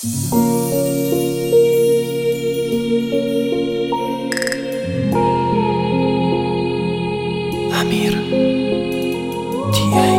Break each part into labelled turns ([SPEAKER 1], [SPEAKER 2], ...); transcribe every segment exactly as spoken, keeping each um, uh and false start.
[SPEAKER 1] امیر تی ای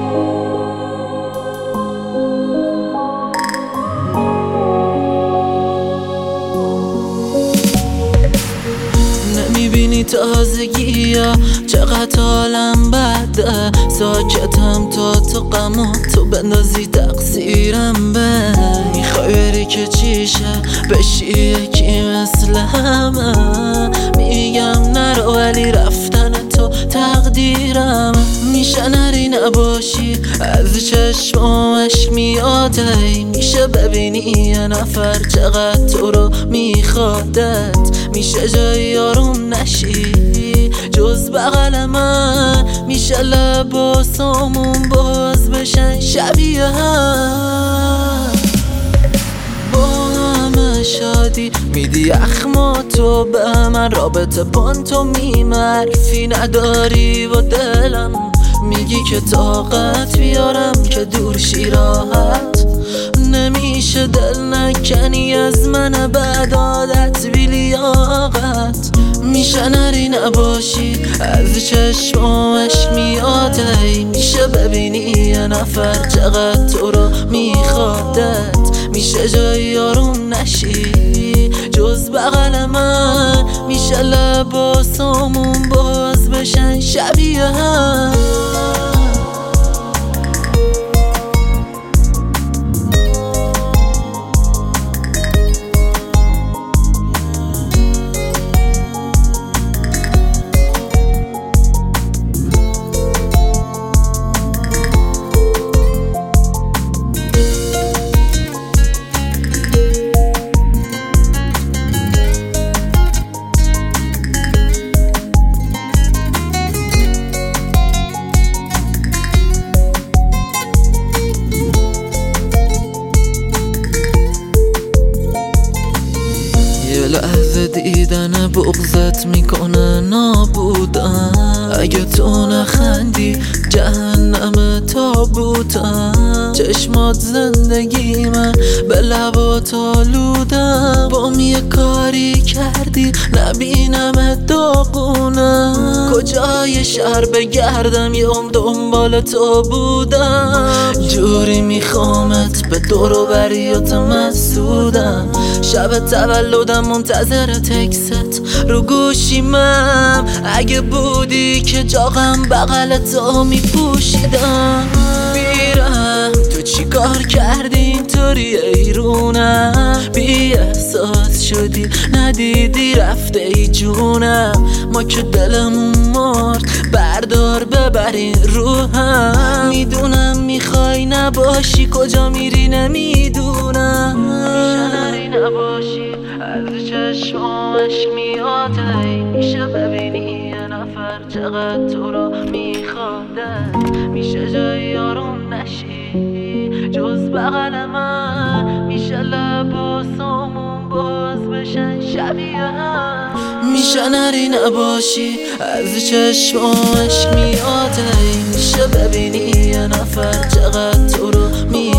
[SPEAKER 1] نمیبینی تازگی ها چقدر حالم بده، ساکتم تا تو غم و تو بندازی تقصیرم به. میخوای بری که چیشه بشی یکی مثل همه، میگم نرو ولی رفتن تو تقدیرم. میشه نری نباشی از چشمم اشک میاده، میشه ببینی یه نفر چقدر تو رو میخوادت، میشه جایی آروم نشی جز بغل من، میشه لباسامون باز بشن شبیه هم. با همه شادی میدی اخما تو به من، رابطه پانتو میمرفی نداری و دلم میگی که طاقت بیارم که دور شی راحت، نمیشه دل نکنی از من بعد عادت بی لیاقت. میشه نری نباشی از چشمم اشک میاده، میشه ببینی یه نفر چقدر تو رو میخوادت، میشه جایی آروم نشی جز بغل من، میشه لباسامون باز بشن شبیه هم. یه لحظه دیدن بغضت میکنه نابودم، اگه تو نخندی جهنم تابوتم. چشمات زندگی من به لبات آلودم، بام یه کاری کردی نبینم داغونم، کجای شهر بگردم یه عمر دنبال تو بودم. جوری میخوامت به دور و بریات مسعودم، شب تولدم منتظر تکست رو گوشیمم، اگه بودی که جاغم بغل تو میپوشیدم. بیرم تو چی کار کردی اینطوری ایرونم، بی احساس شدی ندیدی رفته ای جونم، ما که دلمون مرد بردار ببرین روحم. میدونم میخوای نباشی کجا میری نمیدونم، میشه نری نباشی از چشمم اشک میاده، میشه ببینی یه نفر چقدر تو رو میخوادت، میشه جایی آروم نشی جز بغل من، میشه لباسامون باز بشن شبیه هم. میشه نری نباشی از چشمم اشک میاده، میشه ببینی یه نفر چقدر تو رو میخوادت،